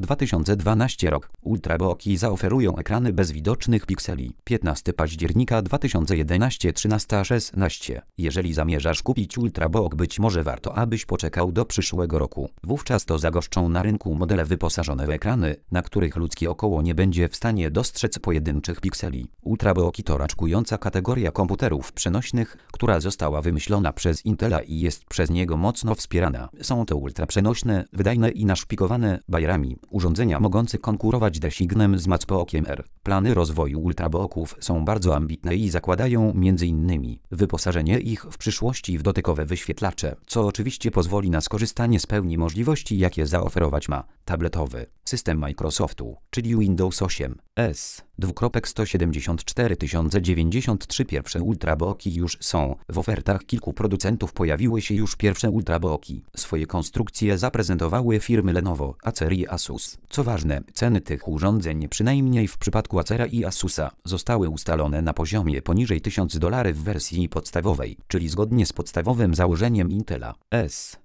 2012 rok. Ultrabooki zaoferują ekrany bez widocznych pikseli. 15 października 2011 13:16. Jeżeli zamierzasz kupić Ultrabook, być może warto, abyś poczekał do przyszłego roku. Wówczas to zagoszczą na rynku modele wyposażone w ekrany, na których ludzkie oko nie będzie w stanie dostrzec pojedynczych pikseli. Ultrabooki to raczkująca kategoria komputerów przenośnych, która została wymyślona przez Intela i jest przez niego mocno wspierana. Są to ultraprzenośne, wydajne i naszpikowane bajerami urządzenia mogące konkurować designem z Matchbookiem R. Plany rozwoju ultrabooków są bardzo ambitne i zakładają m.in. wyposażenie ich w przyszłości w dotykowe wyświetlacze, co oczywiście pozwoli na skorzystanie z pełni możliwości, jakie zaoferować ma tabletowy system Microsoftu, czyli Windows 8 S. 174 Pierwsze ultrabooki już są w ofertach kilku producentów. Pojawiły się już pierwsze ultrabooki. Swoje konstrukcje zaprezentowały firmy Lenovo, Acer i Asus. Co ważne, ceny tych urządzeń, przynajmniej w przypadku Acera i Asusa, zostały ustalone na poziomie poniżej $1000 w wersji podstawowej, czyli zgodnie z podstawowym założeniem Intela. S.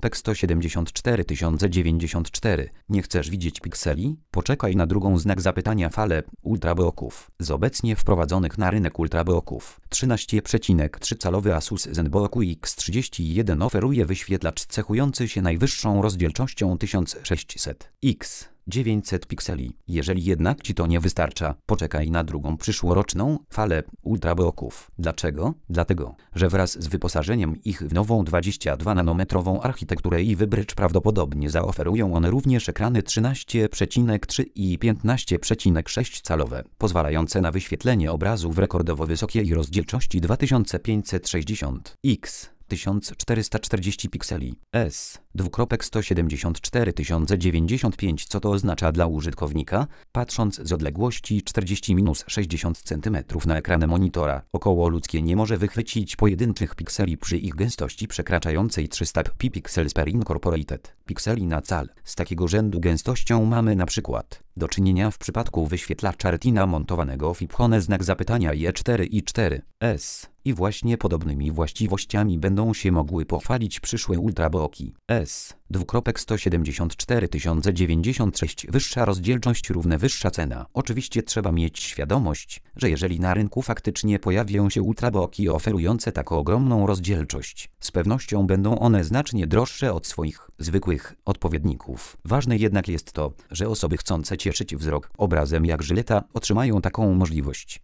174 Nie chcesz widzieć pikseli? Poczekaj na drugą znak zapytania falę ultrabooków. Z obecnie wprowadzonych na rynek ultrabooków 13,3-calowy Asus ZenBook X31 oferuje wyświetlacz cechujący się najwyższą rozdzielczością 1600x 900 pikseli. Jeżeli jednak Ci to nie wystarcza, poczekaj na drugą przyszłoroczną falę ultrabooków. Dlaczego? Dlatego, że wraz z wyposażeniem ich w nową 22-nanometrową architekturę i wybrycz prawdopodobnie zaoferują one również ekrany 13,3 i 15,6 calowe, pozwalające na wyświetlenie obrazu w rekordowo wysokiej rozdzielczości 2560x 1440 pikseli. S. 174 Co to oznacza dla użytkownika? Patrząc z odległości 40-60 cm na ekran monitora, około ludzkie nie może wychwycić pojedynczych pikseli przy ich gęstości przekraczającej 300 pixels per incorporated pikseli na cal. Z takiego rzędu gęstością mamy na przykład do czynienia w przypadku wyświetlacza Retina montowanego w iPhone znak zapytania E4 i 4S. I właśnie podobnymi właściwościami będą się mogły pochwalić przyszłe ultrabooki. S. 174 Wyższa rozdzielczość równe wyższa cena. Oczywiście trzeba mieć świadomość, że jeżeli na rynku faktycznie pojawią się ultrabooki oferujące taką ogromną rozdzielczość, z pewnością będą one znacznie droższe od swoich zwykłych odpowiedników. Ważne jednak jest to, że osoby chcące cieszyć wzrok obrazem jak żyleta otrzymają taką możliwość.